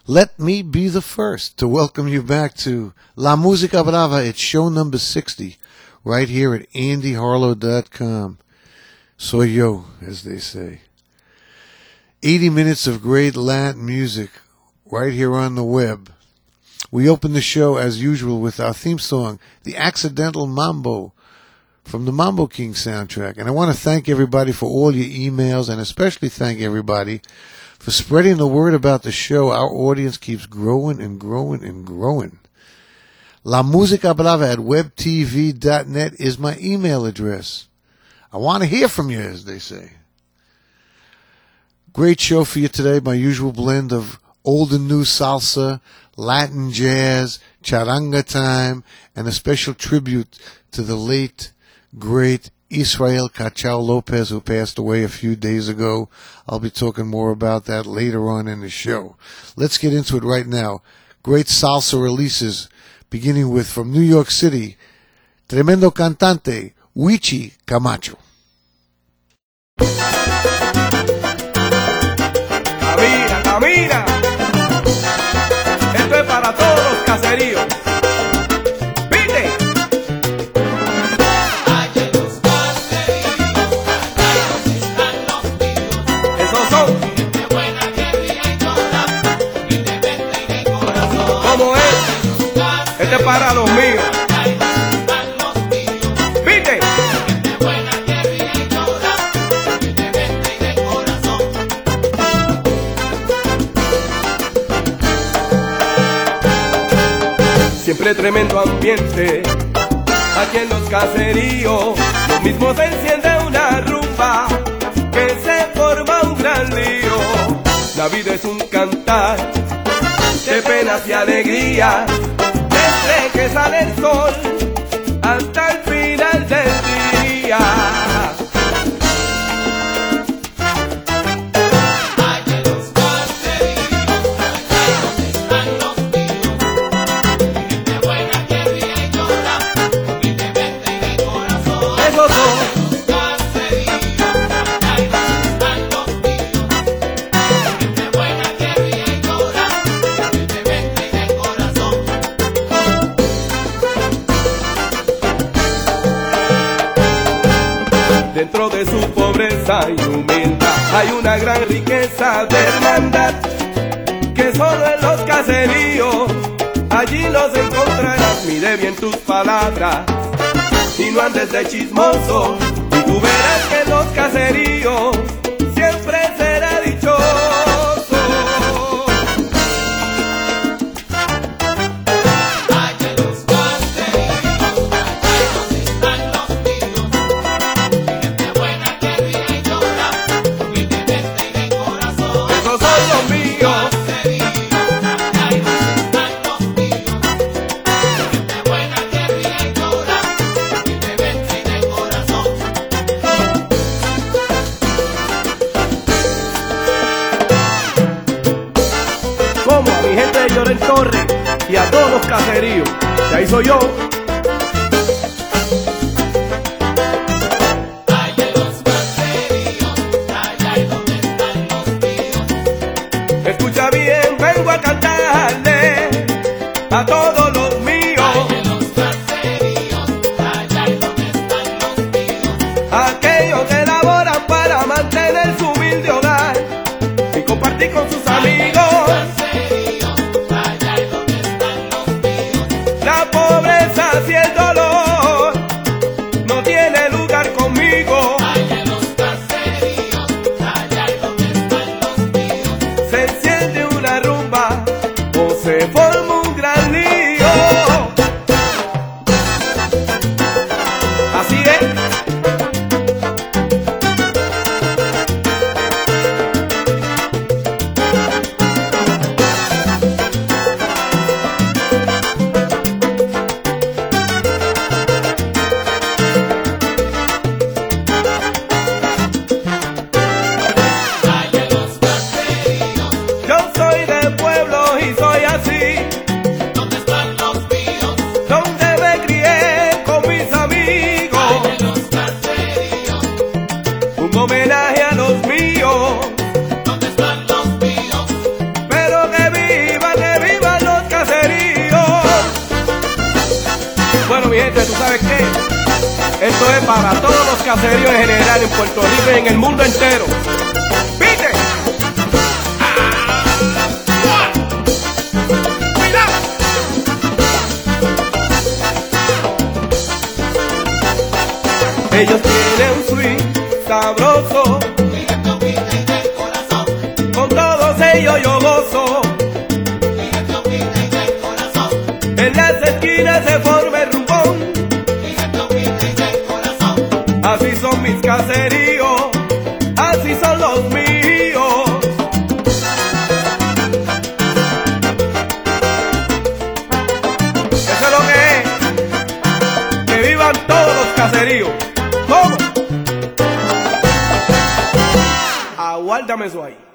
Let me be the first to welcome you back to La Música Brava. It's show number 60, right here at AndyHarlow.com. Soy yo, as they say. 80 minutes of great Latin music right here on the web. We open the show, as usual, with our theme song, The Accidental Mambo, from the Mambo King soundtrack. And I want to thank everybody for all your emails, and especially thank everybody for spreading the word about the show. Our audience keeps growing and growing and growing. La Música Brava at webtv.net is my email address. I want to hear from you, as they say. Great show for you today. My usual blend of old and new salsa, Latin jazz, charanga time, and a special tribute to the late, great Israel Cachao Lopez, who passed away a few days ago. I'll be talking more about that later on in the show. Let's get into it right now. Great salsa releases, beginning with, from New York City, tremendo cantante, Huichi Camacho. Camina, camina. Esto es para todos los caseríos. Este es para los míos. ¿Viste? Siempre tremendo ambiente aquí en los caseríos. Lo mismo se enciende una rumba que se forma un gran lío. La vida es un cantar de penas y alegrías, desde que sale el sol hasta el final del día. Ay, de los caseríos, allá donde están los míos, gente buena que ríe y llora, humildemente y de corazón. Esos son los caseríos, allá donde están los míos, gente buena que ríe y llora, humildemente y de corazón. dentro de su pobreza y humildad hay una gran riqueza de hermandad que solo en los caseríos allí los encontrarás. Mire bien tus palabras y no andes de chismoso, y tú verás que en los caseríos siempre será dichoso. Ay, de los caseríos, allá donde están los míos, gente buena que ríe y llora, humildemente y de corazón. Esos son los míos. Caseríos, allá donde están los míos, gente buena que ríe y llora, humildemente y de corazón. Como a mi gente de Lloren Torre y a todos los caseríos, y ahí soy yo. Ay, de los caseríos, allá donde están los míos. Escucha bien, vengo a cantarle a todos los míos, Ay, de los caseríos, allá donde están los míos. aquellos que laboran para mantener su humilde hogar y compartir con sus amigos. Caseríos, allá donde están los míos. La pobreza ¿tú sabes qué? Esto es para todos los caseríos en general en Puerto Rico y en el mundo entero. ¿Viste? Ellos tienen un swing sabroso, con todos ellos yo gozo. En las esquinas se forma el rumbón, así son mis caseríos, así son los míos. Eso es lo que es, que vivan todos los caseríos. ¿Cómo? Aguárdame eso ahí.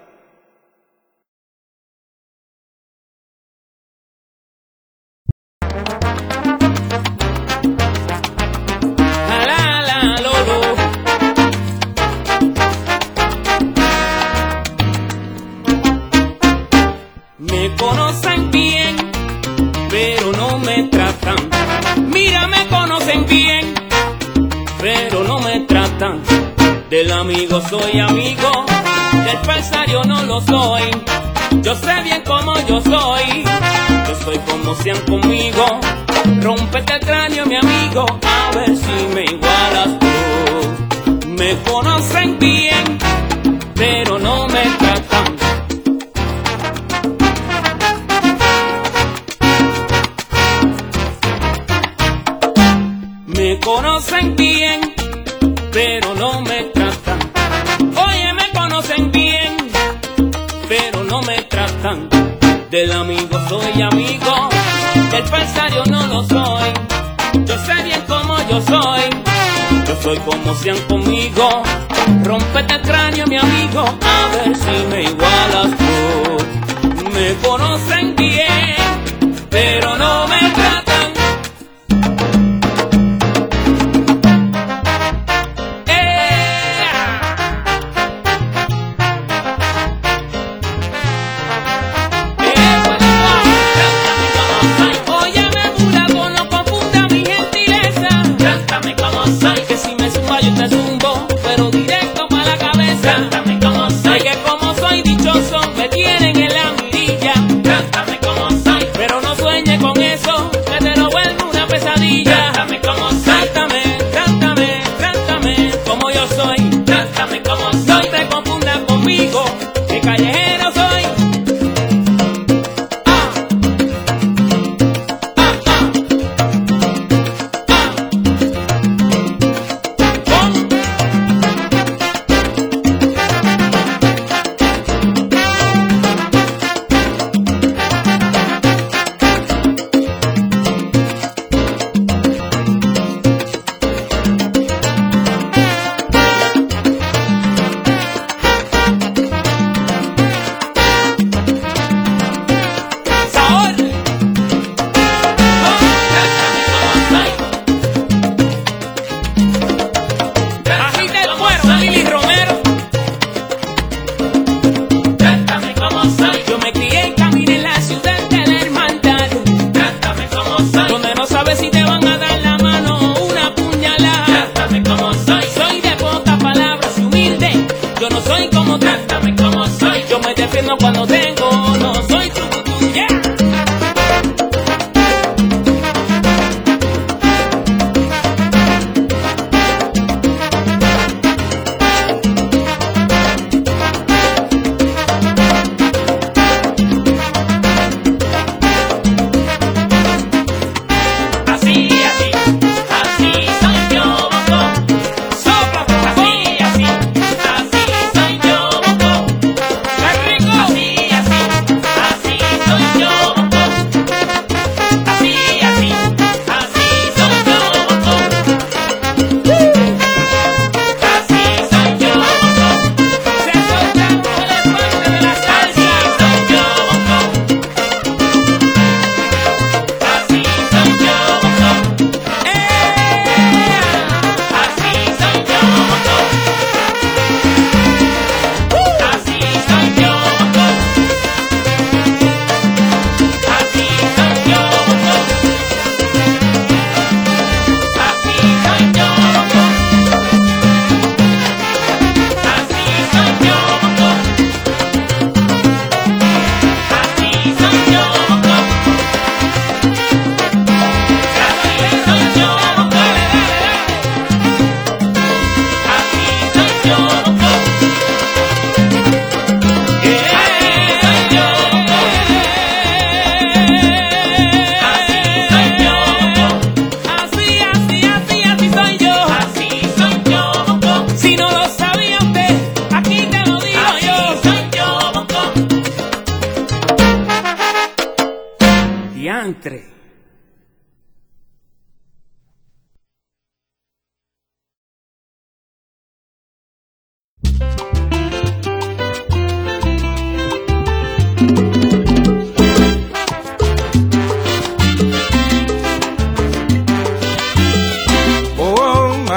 Me conocen bien, pero no me tratan. Mira, me conocen bien, pero no me tratan. Del amigo soy amigo, del falsario no lo soy. Yo sé bien cómo yo soy, yo soy como sean conmigo. Rómpete el cráneo, mi amigo, a ver si me igualas tú. Me conocen bien, pero no me tratan. Me conocen bien, pero no me tratan. Oye, me conocen bien, pero no me tratan. Del amigo soy amigo, del falsario no lo soy. Yo sé bien cómo yo soy, yo soy como sean conmigo. Rómpete el cráneo, mi amigo, a ver si me igualas tú. Me conocen bien, pero no me tratan.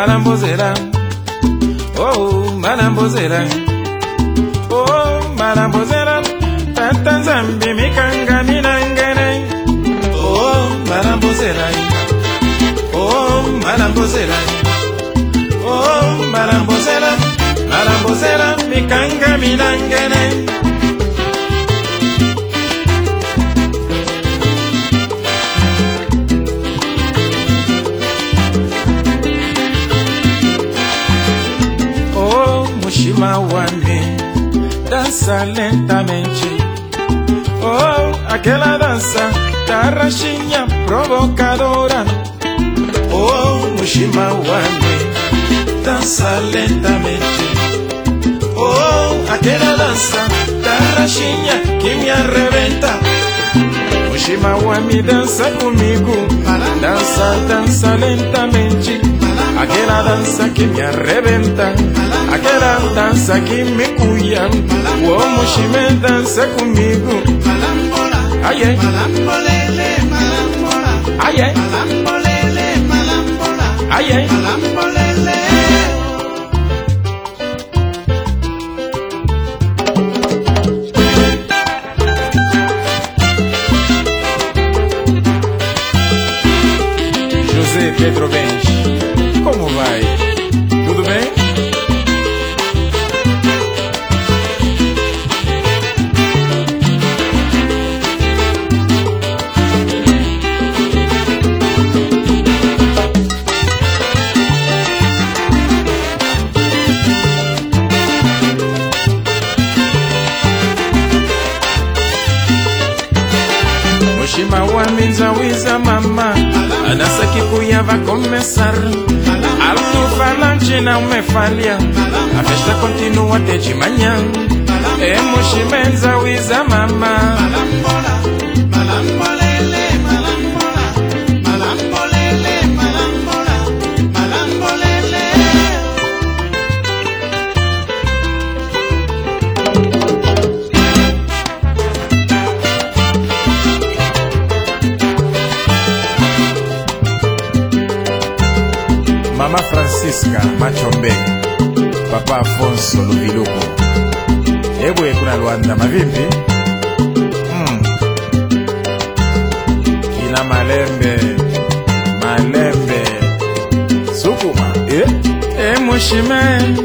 malambozera. Oh, malambozera. Oh, malambozera. Tata zambi mikanga minangene. Oh, malambozera. Oh, malambozera. Oh, malambozera. Malambozera mikanga minangene. Mushima wame, dança lentamente. Oh, aquela dança tarraxinha provocadora. Oh, Mushima wame, dança lentamente. Oh, aquela dança tarraxinha que me arrebenta. Mushima wame, dança comigo. Dança, dança lentamente. Aquela dança que me arrebenta, aquela dança que me cuia. Oh, Mushima, dança comigo. Ai, ai. Ai, ai. Ai, ai. José Pedro Benz, como vai? Tudo bem? Mushima wame nzawiza mama, a dança que cuia vai começar. Alto-falante não me falha, a festa continua até de manhã. É Mushima nzawiza mama. Mama Francisca Machombe, Papa Afonso Luviluko. Ebwe kuna Luanda mavimbi. Kina Malembe, Malembe, Sukuma. Mushima,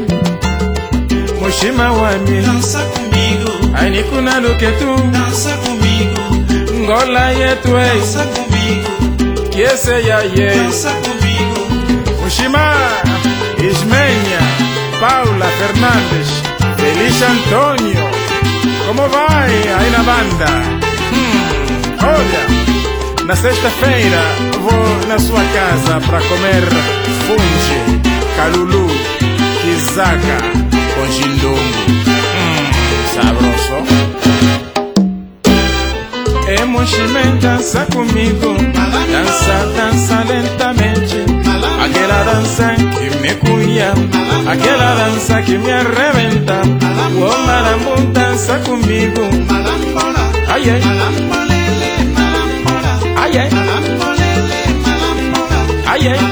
Mushima wami, dança comigo. Ai kuna luketu, dança comigo. Ngola yetu, dança comigo. Kiese ya ye, dança comigo. Mushima, Ismenia, Paula Fernandes, Feliz Antônio, como vai aí na banda? Olha, na sexta-feira vou na sua casa para comer funge, calulu, quizaca com jindongo. Sabroso. É Mushima, dança comigo, dança, dança lentamente. Aquela dança que me cuia, aquela dança que me arrebenta. Oh, malambo, dança comigo. Ai, ai. Ai, ai. Ai, ai.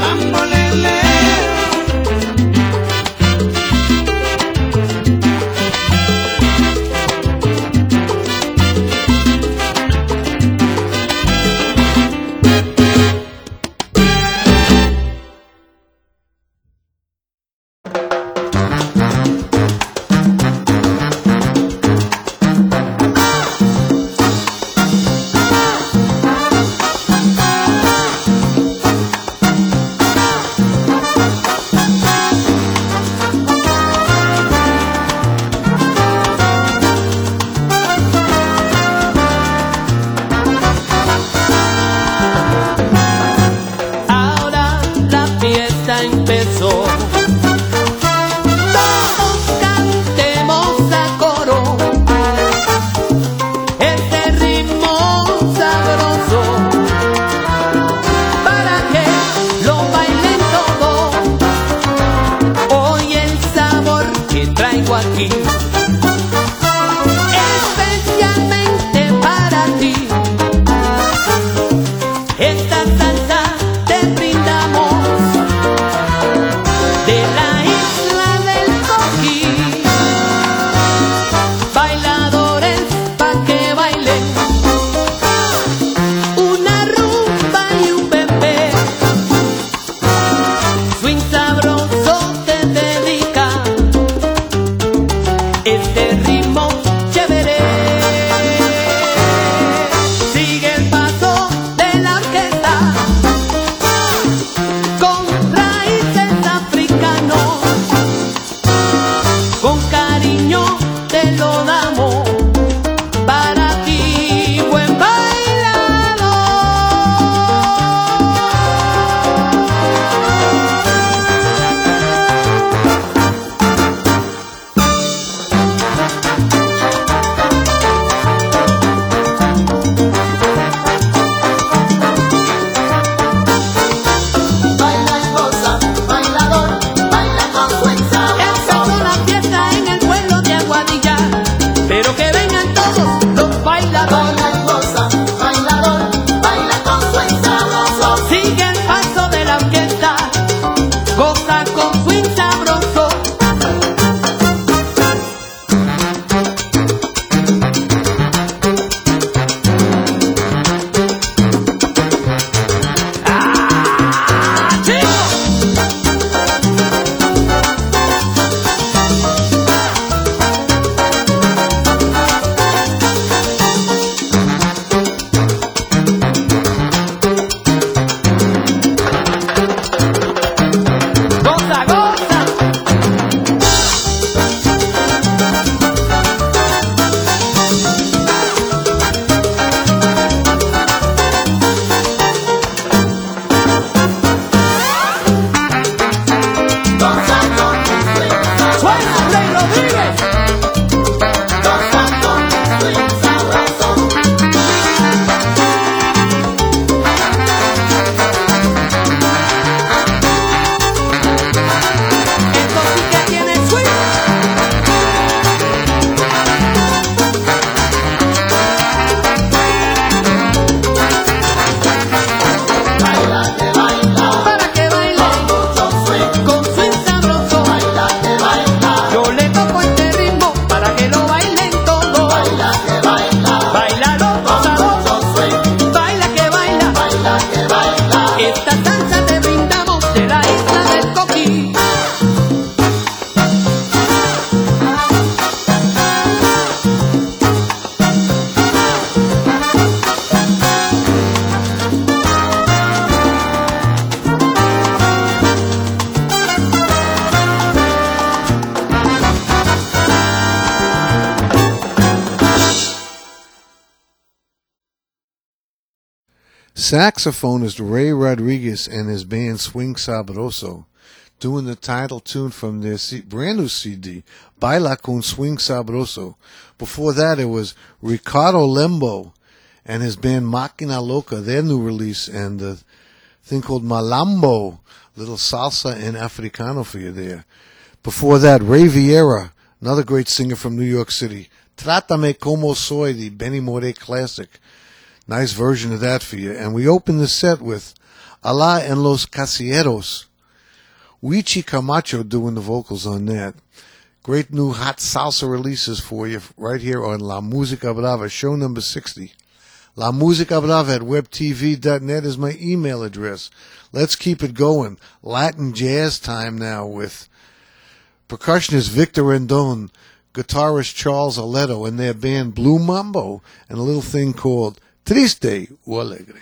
Saxophonist Ray Rodriguez and his band Swing Sabroso doing the title tune from their brand new CD, Baila con Swing Sabroso. Before that, it was Ricardo Lembo and his band Máquina Loca, their new release, and the thing called Malambo, little salsa and Africano for you there. Before that, Ray Vieira, another great singer from New York City, Trátame Como Soy, the Benny Moré classic. Nice version of that for you. And we open the set with Alá en los Casilleros, Wichi Camacho doing the vocals on that. Great new hot salsa releases for you right here on La Música Brava, show number 60. La Música Brava at webtv.net is my email address. Let's keep it going. Latin jazz time now with percussionist Victor Rendon, guitarist Charles Aledo, and their band Blue Mambo, and a little thing called Triste o Alegre.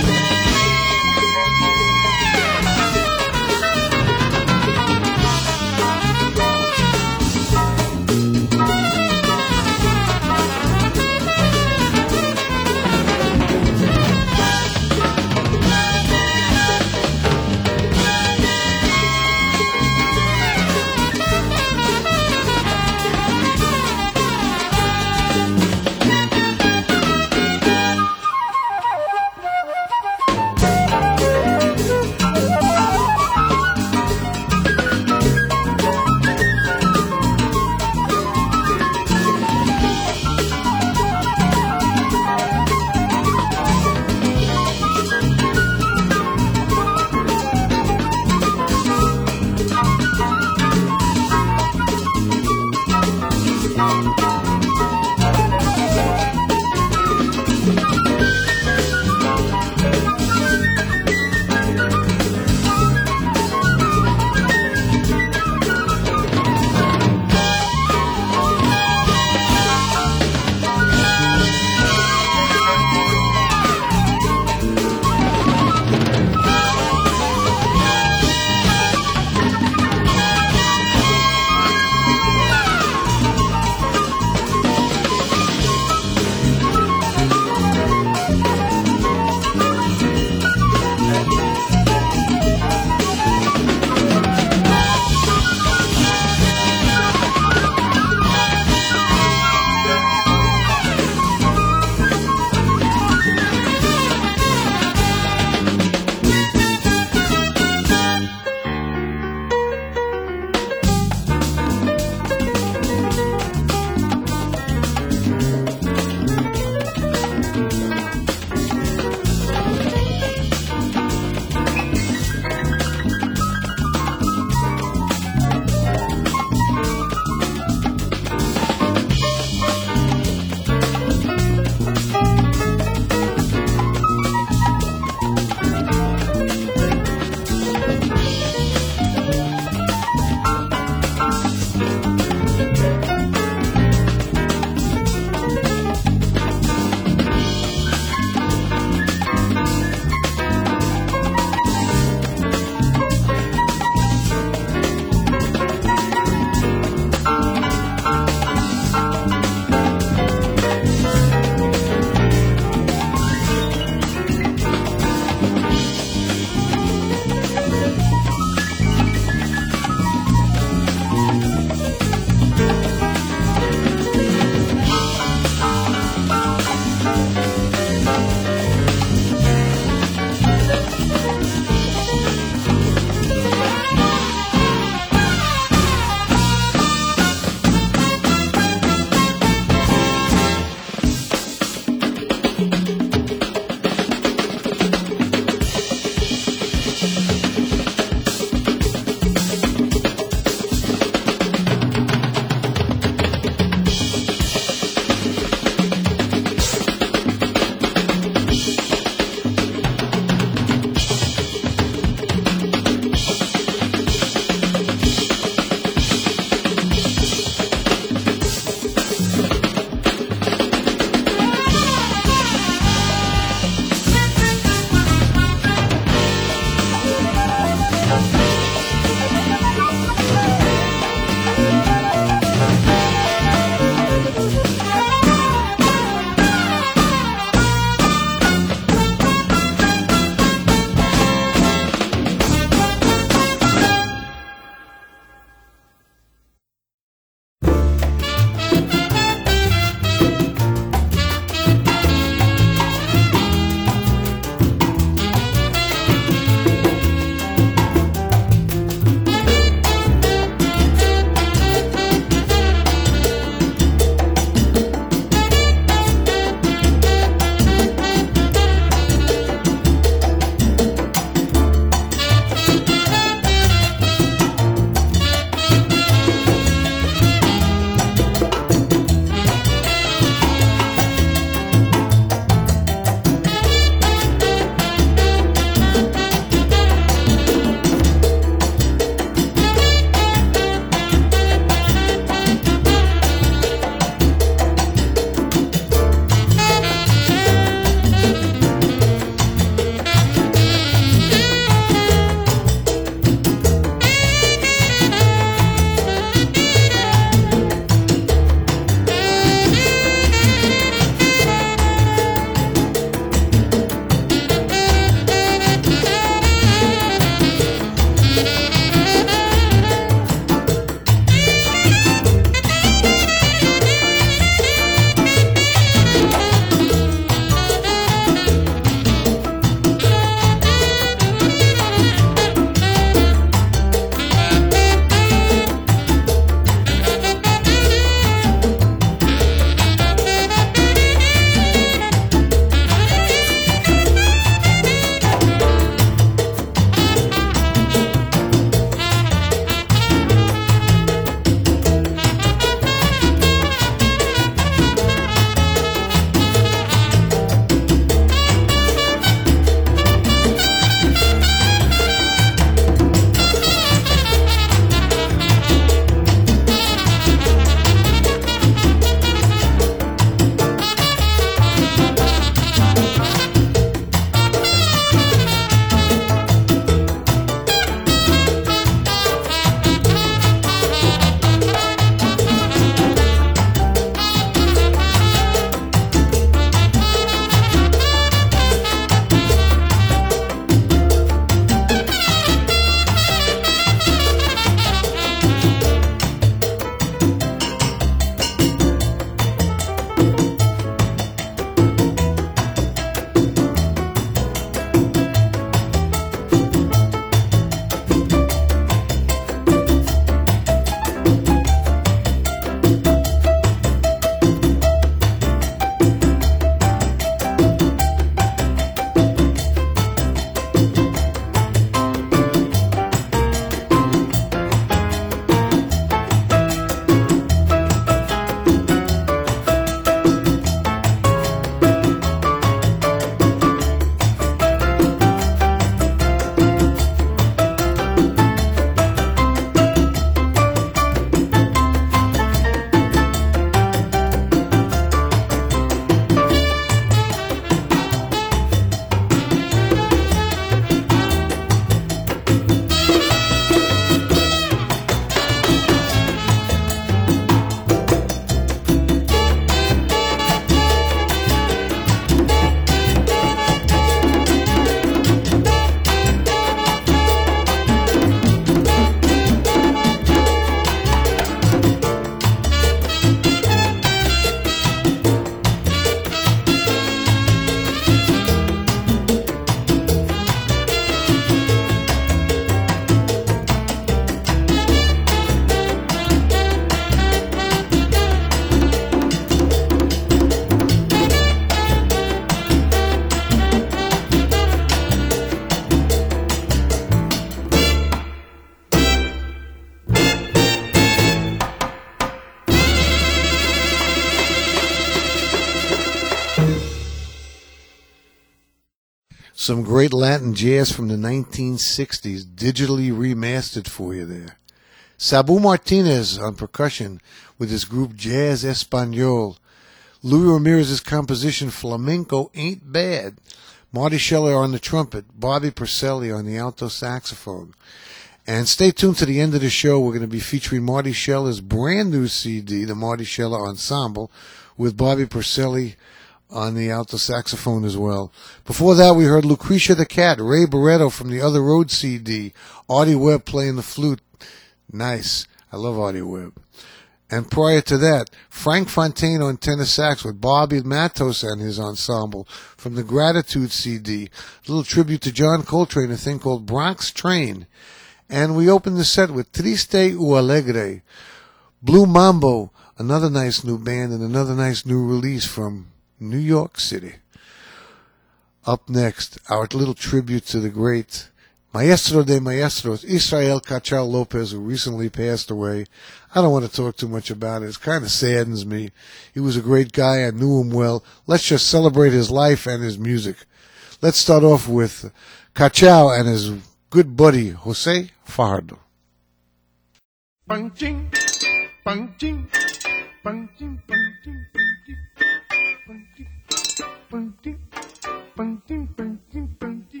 Some great Latin jazz from the 1960s, digitally remastered for you there. Sabu Martinez on percussion with his group Jazz Espanol. Louis Ramirez's composition Flamenco Ain't Bad. Marty Scheller on the trumpet. Bobby Purcelli on the alto saxophone. And stay tuned to the end of the show. We're going to be featuring Marty Scheller's brand new CD, the Marty Scheller Ensemble, with Bobby Purcelli on the alto saxophone as well. Before that, we heard Lucretia the Cat, Ray Barretto from the Other Road CD, Artie Webb playing the flute. Nice. I love Artie Webb. And prior to that, Frank Fontaine on tenor sax with Bobby Matos and his ensemble from the Gratitude CD. A little tribute to John Coltrane, a thing called Bronx Train. And we opened the set with Triste u Alegre. Blue Mambo, another nice new band and another nice new release from New York City. Up next, our little tribute to the great Maestro de Maestros, Israel Cachao Lopez, who recently passed away. I don't want to talk too much about it. It kind of saddens me. He was a great guy. I knew him well. Let's just celebrate his life and his music. Let's start off with Cachao and his good buddy, Jose Fajardo. Punching, punching, punching, punching, punching, punching, punching, punching, punching.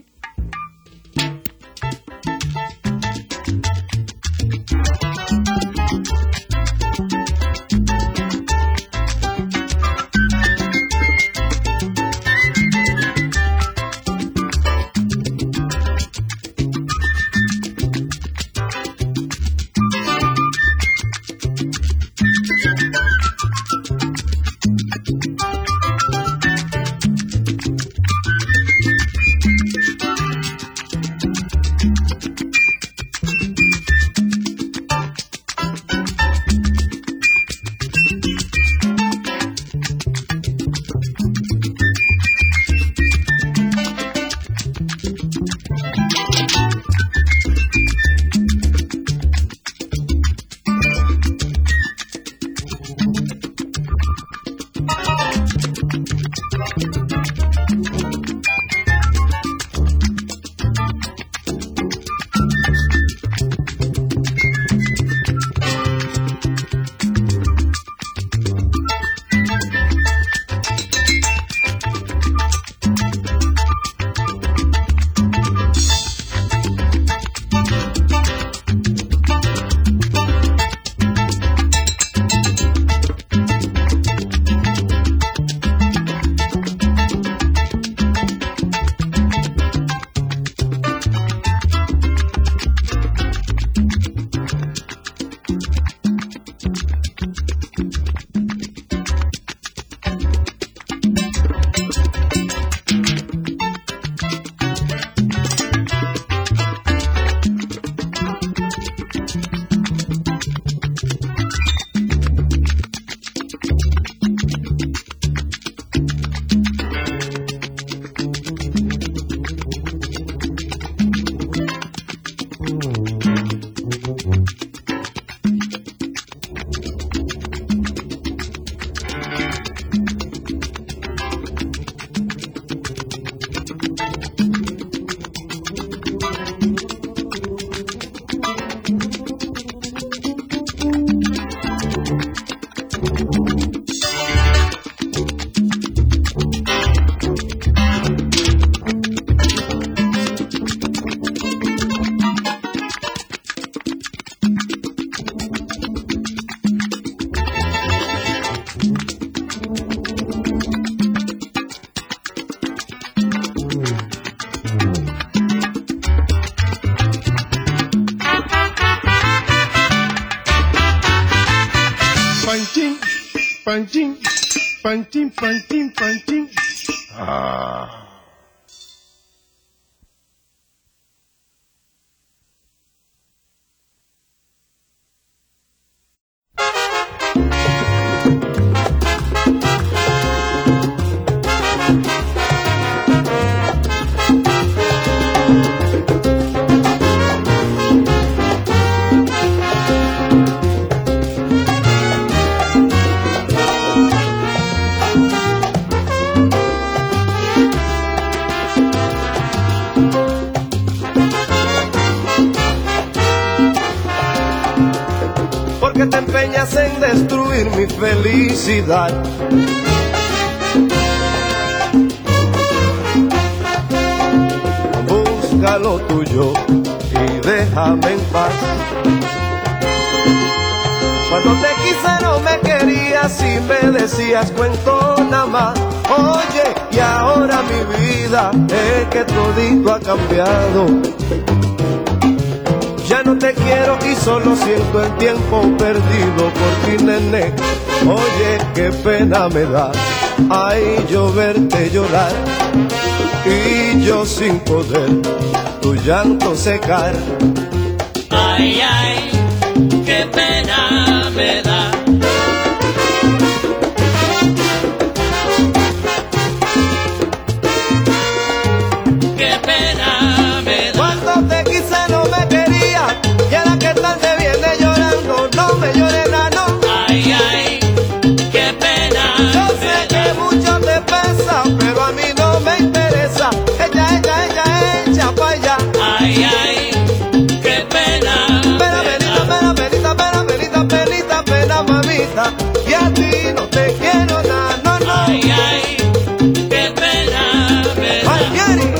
Punching, punching, punching, punching. Ah. empeñas en destruir mi felicidad. Busca lo tuyo y déjame en paz. Cuando te quise no me querías y me decías cuento nada más. Oye, y ahora mi vida es que todito ha cambiado. Ya no te quiero y solo siento el tiempo perdido por ti, nene. Oye, qué pena me da, ay, yo verte llorar y yo sin poder tu llanto secar. Ay, ay, qué pena me da. Qué pena me da. Cuando te quise no me quería y ahora que tarde viene llorando, no me llores nada, no. Ay, ay, qué pena Yo me sé da. que mucho te pesa, pero a mí no me interesa. Echa pa' allá. Ay, ay, qué pena me da. Pena, mamita, y a ti no te quiero nada, no, no. Ay, ay, qué pena me da. Palmieri.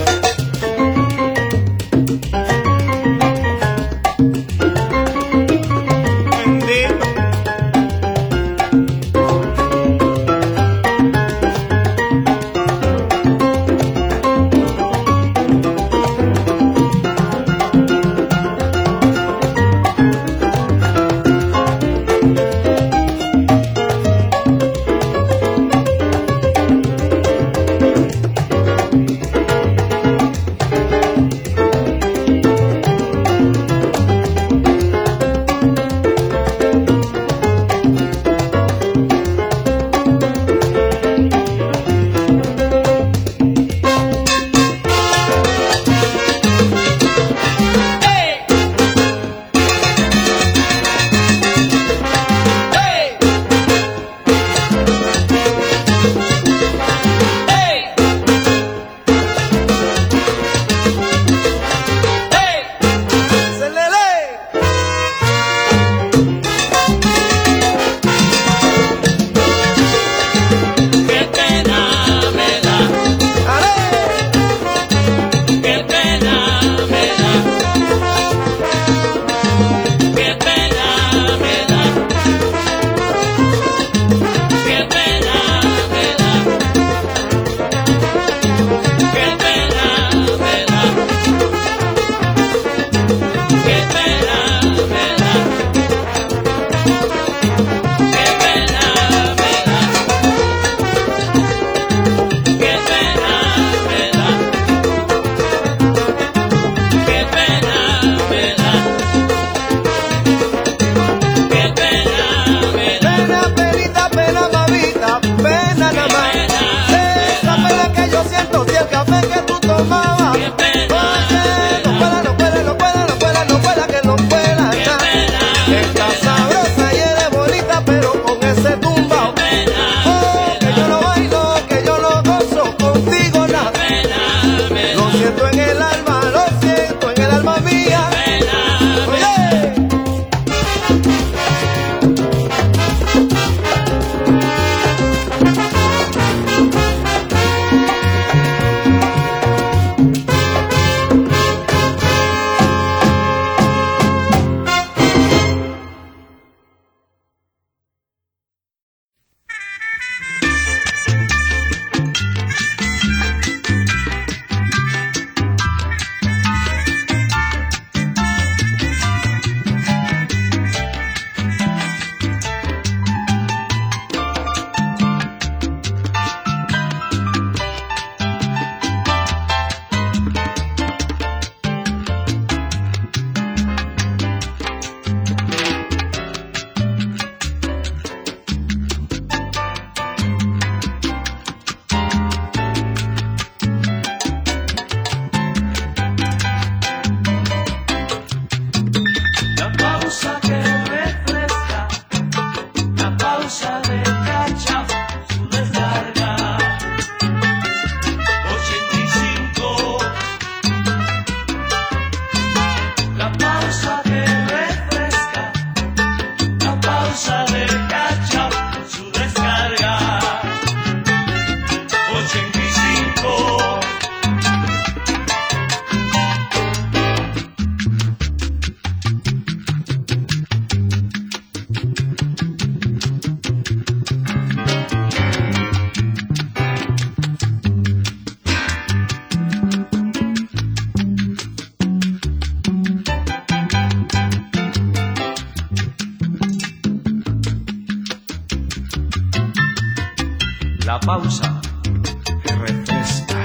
La pausa que refresca.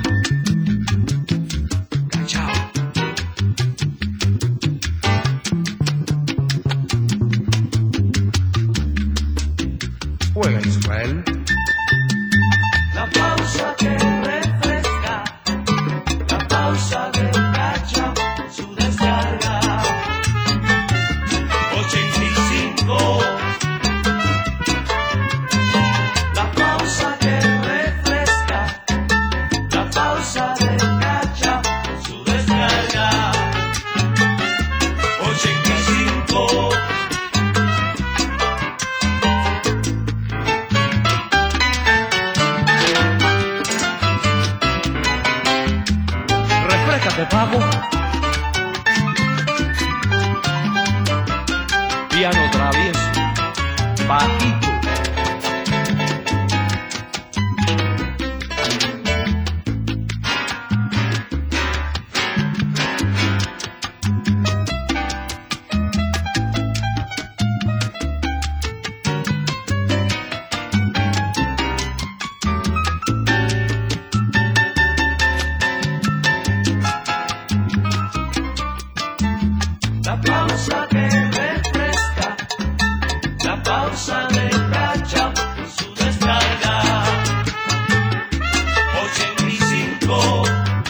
Cachao. Juega Israel. La pausa que refresca. La pausa de Cachao. Su descarga. 85. La pausa que refresca. La pausa de Cachao. Su descarga. 85. Refrescate, pago. Piano travieso. Bajito. La pausa que refresca, la pausa de Cachao con su descarga. 85.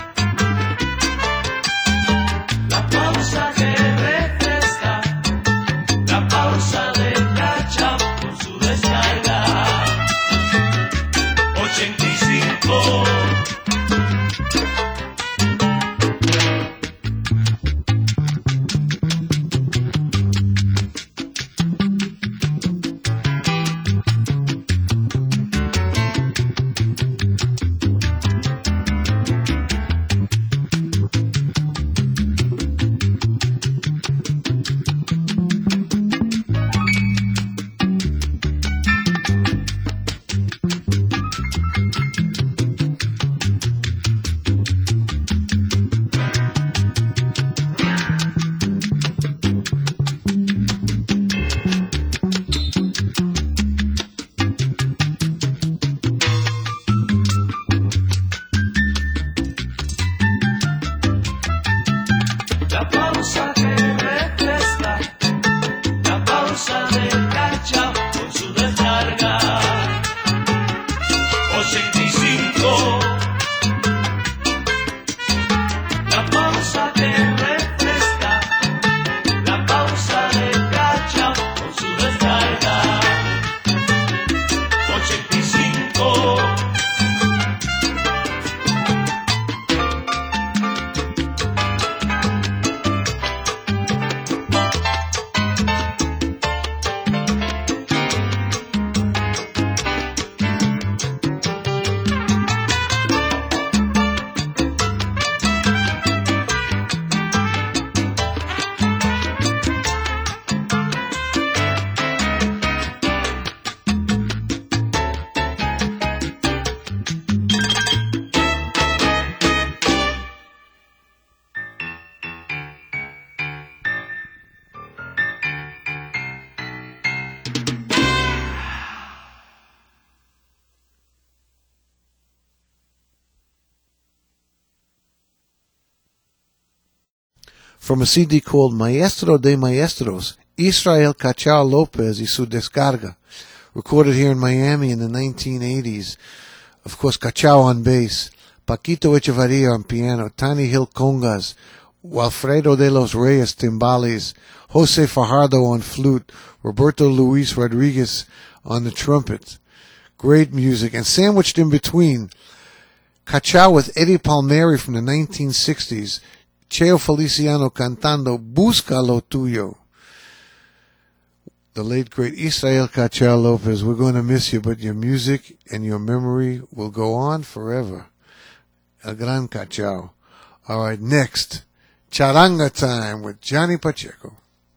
La pausa que refresca, la pausa de Cachao con su descarga. 85. La pausa que refresca, la pausa de Cachao con su descarga. 85. La pausa que refresca, la pausa de Cachao con su descarga. 85. From a CD called Maestro de Maestros, Israel Cachao Lopez y su descarga, recorded here in Miami in the 1980s. Of course, Cachao on bass, Paquito Echevarria on piano, Tani Hill congas, Walfredo de los Reyes timbales, Jose Fajardo on flute, Roberto Luis Rodriguez on the trumpet. Great music. And sandwiched in between, Cachao with Eddie Palmieri from the 1960s, Cheo Feliciano cantando Busca lo Tuyo. The late, great Israel Cachao Lopez, we're going to miss you, but your music and your memory will go on forever. El Gran Cachao. All right, next, Charanga Time with Johnny Pacheco.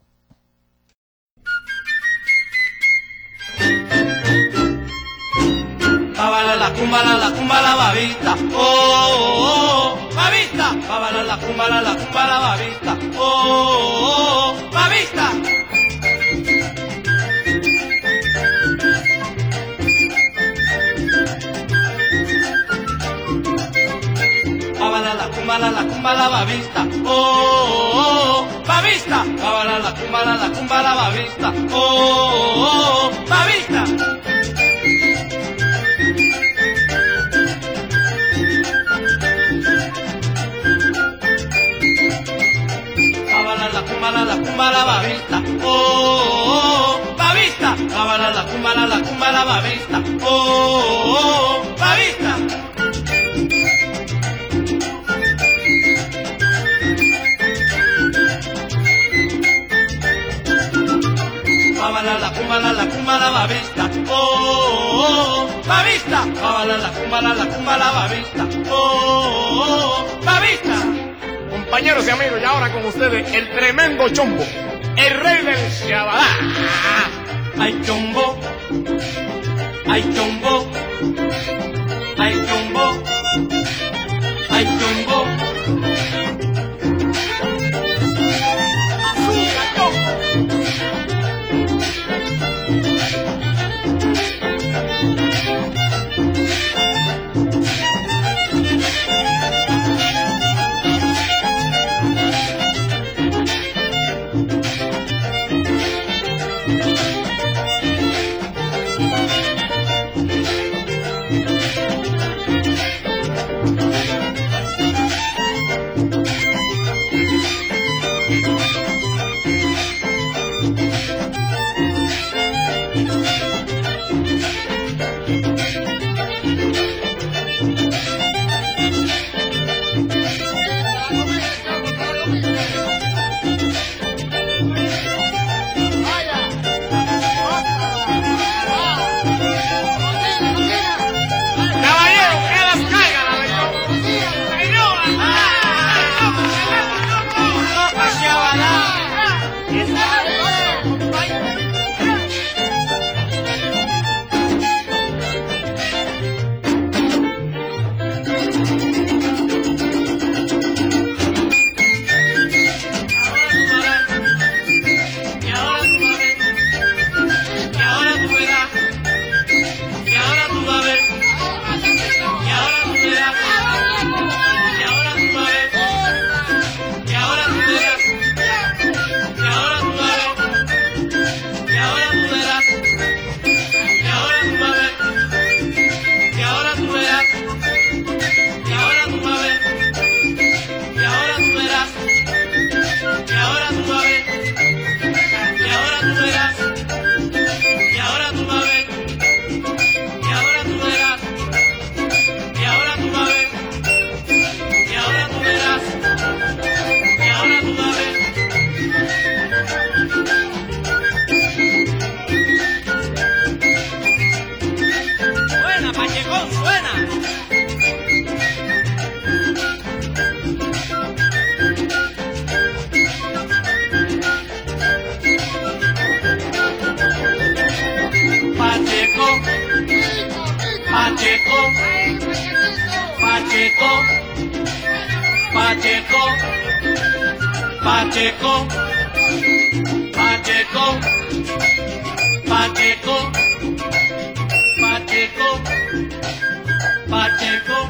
La cumba, la babita, oh, oh, oh, babita, pa' bailar la cumba, la babita, oh, oh, oh, babita. la cumba la babista, oh, oh, oh, babista. Cábala la cumba la babista, oh, oh, oh, babista. Cábala la cumba la babista, oh, oh, oh, babista. Cábala la cumba la babista, oh, oh, oh, babista. Cábala la cumba la babista, oh, oh, oh, babista. Cábala la cumba la babista, oh, oh, oh, babista. Compañeros y amigos, y ahora con ustedes, el tremendo Chombo, el rey del Shabadá. Ay chombo, ay chombo, ay chombo, ay chombo. Pacheco, Pacheco, Pacheco, Pacheco, Pacheco.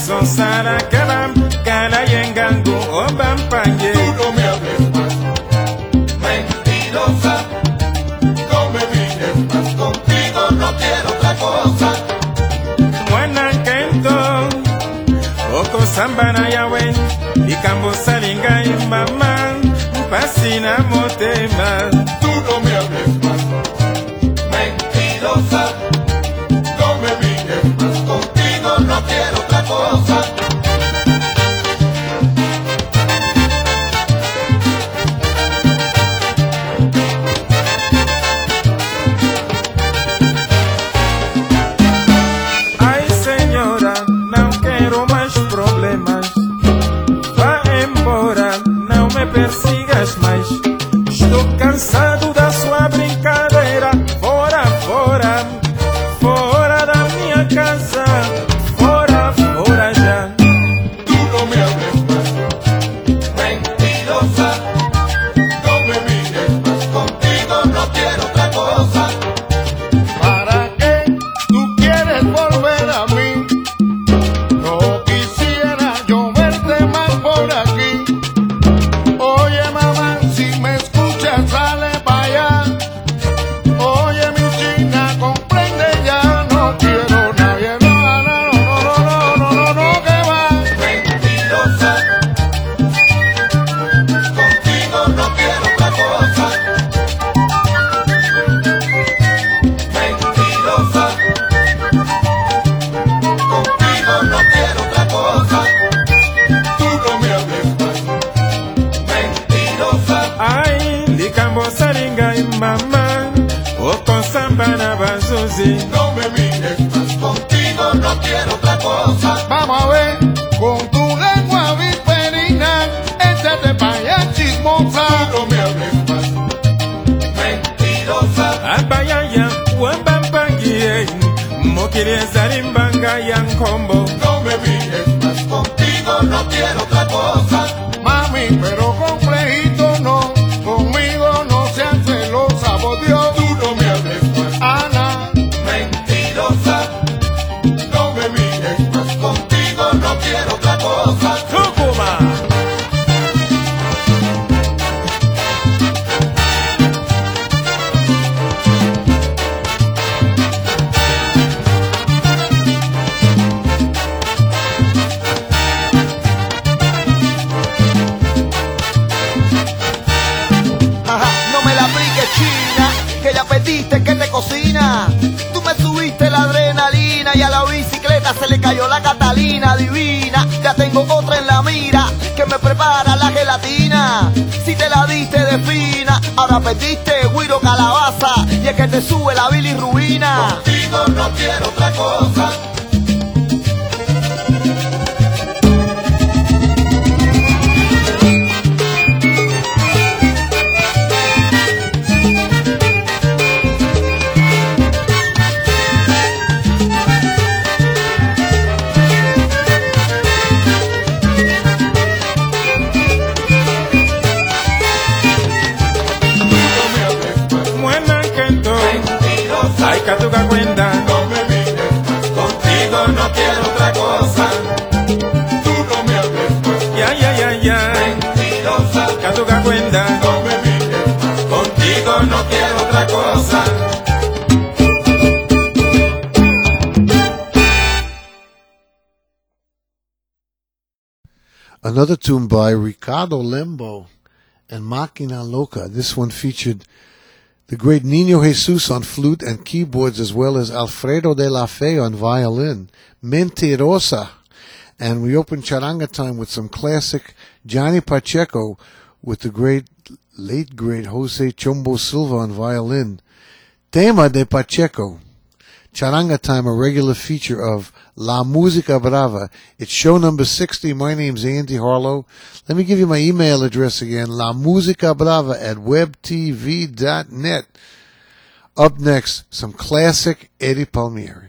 son sara kabam, kana yengangu obam panye. Tú no me hables más, mentirosa. No me mires más, contigo no quiero otra cosa. Mwana kento, oko sambana yawe, ikambo salinga imama, pasina motema. Tú no me hables más, mentirosa. No me mires más, contigo no quiero otra cosa. Ai senhora, não quero mais problemas. Vá embora, não me persigas mais. Estou cansado da sua brincadeira. Fora, fora, fora da minha casa. Fora, fora já. Tú no me hables más, mentirosa. No me mires más, contigo no quiero otra cosa. ¿Para qué tú quieres volver a mí? No quisiera yo verte más por aquí. Oye mamá, si me escuchas sale para allá. Oye mi china, comprende ya, no quiero nadie. No, no, no, no, no, no, no, no, que va. Mentirosa, contigo no quiero otra cosa. Mentirosa, contigo no quiero otra cosa. Tú no me hables más, mentirosa. Ai, likambo salinga imama. Oko sambana bazuzi. No me mires más, contigo no quiero otra cosa. Vamos a ver, con tu lengua viperina, échate pa' allá chismosa. Tú no me hables más, mentirosa. Abayaya, wambambangie. Mokiri zalimbanga yankombo. No me mires más, contigo no quiero otra cosa. Mami, pero complejito no, conmigo no seas celosa, por Dios. Tú no me hables más, Ana, mentirosa. No me mires más, contigo no quiero otra cosa. Sukuma. Ajá, no me la apliques china, que ya pediste que te cocina. Tú me subiste la adrenalina y a la bicicleta se le cayó la Catalina divina. Ya tengo otra en la mira que me prepara la gelatina. Si te la diste de fina, ahora pediste guiro calabaza y es que te sube la bilirrubina. Contigo no quiero otra cosa. Mwana kento. Mentirosa, Ay, katuka kwenda. no me mires más, contigo no quiero otra cosa. Tú no me hables más, Ya, ya, ya, ya. mentirosa. Katuka kwenda. No me mires más, contigo no quiero otra cosa. Another tune by Ricardo Lembo and Máquina Loca. This one featured the great Nino Jesus on flute and keyboards, as well as Alfredo de la Fe on violin. Mentirosa. And we opened Charanga Time with some classic Johnny Pacheco with the late great Jose Chombo Silva on violin. Tema de Pacheco. Charanga Time, a regular feature of La Música Brava. It's show number 60. My name's Andy Harlow. Let me give you my email address again, lamusicabrava@webtv.net. Up next, some classic Eddie Palmieri.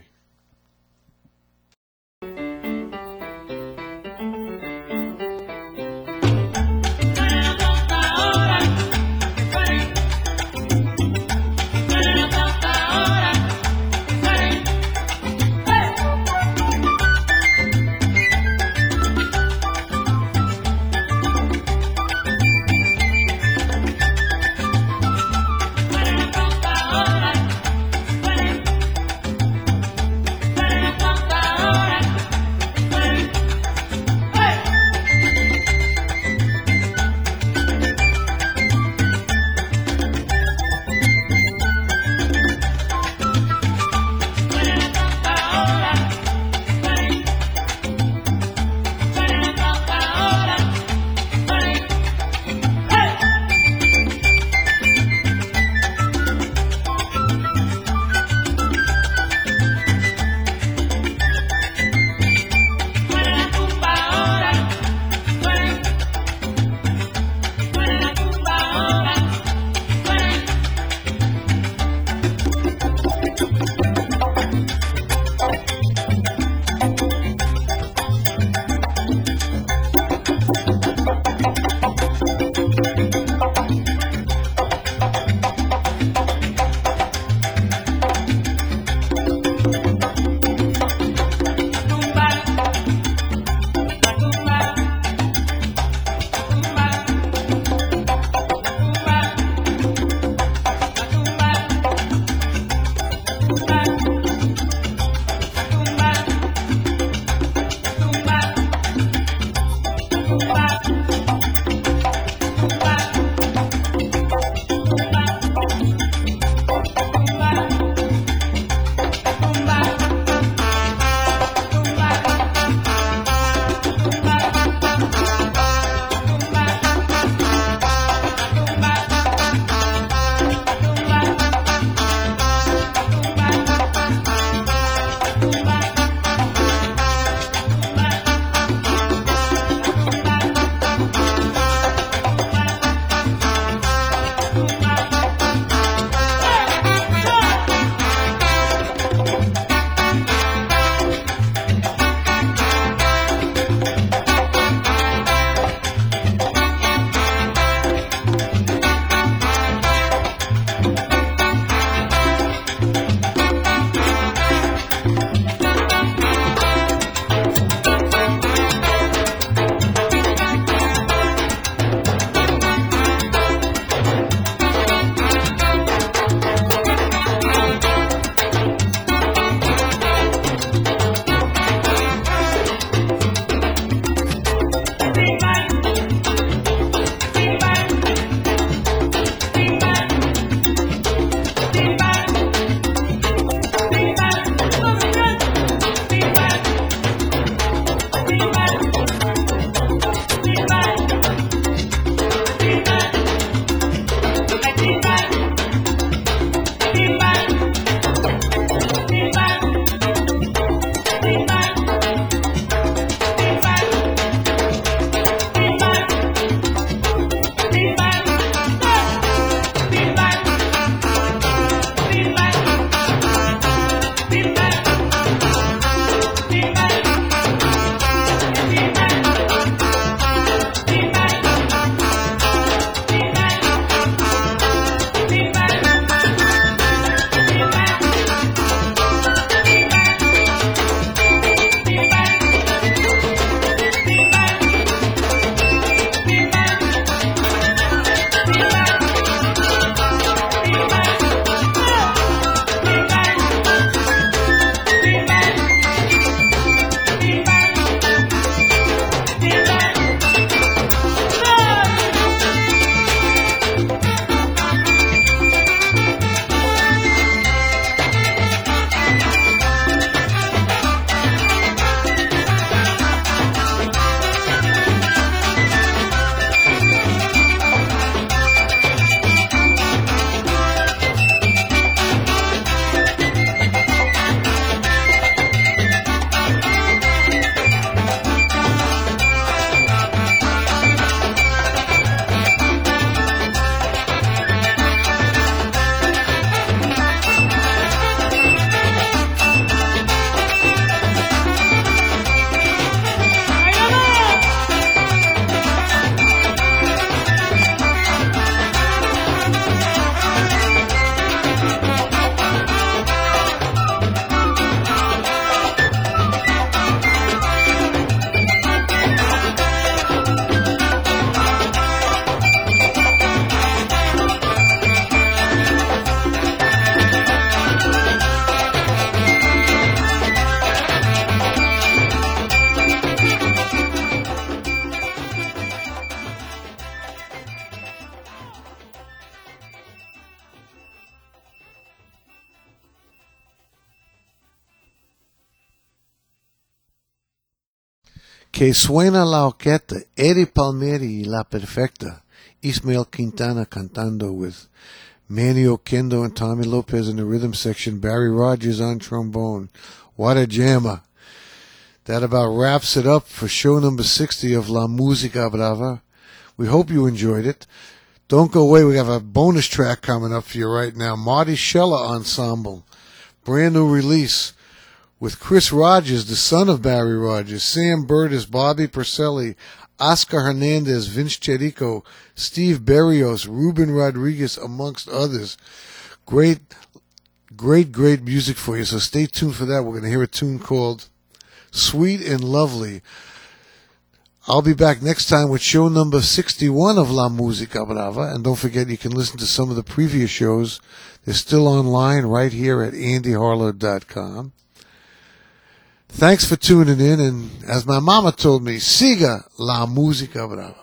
Que suena la orquesta, Eddie Palmieri y La Perfecta, Ismael Quintana cantando with Manny Oquendo and Tommy Lopez in the rhythm section, Barry Rogers on trombone. What a jammer. That about wraps it up for show number 60 of La Música Brava. We hope you enjoyed it. Don't go away, we have a bonus track coming up for you right now. Marty Scheller Ensemble, brand new release with Chris Rogers, the son of Barry Rogers, Sam Burtis, Bobby Perselli, Oscar Hernandez, Vince Cherico, Steve Berrios, Ruben Rodriguez, amongst others. Great music for you, so stay tuned for that. We're going to hear a tune called Sweet and Lovely. I'll be back next time with show number 61 of La Música Brava, and don't forget you can listen to some of the previous shows. They're still online right here at andyharlow.com. Thanks for tuning in, and as my mama told me, siga La Música Brava.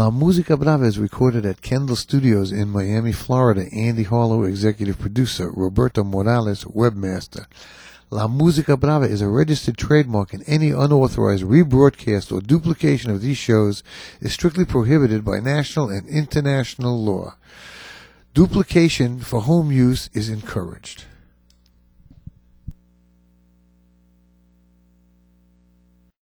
La Música Brava is recorded at Kendall Studios in Miami, Florida. Andy Harlow, executive producer. Roberto Morales, webmaster. La Música Brava is a registered trademark, and any unauthorized rebroadcast or duplication of these shows is strictly prohibited by national and international law. Duplication for home use is encouraged.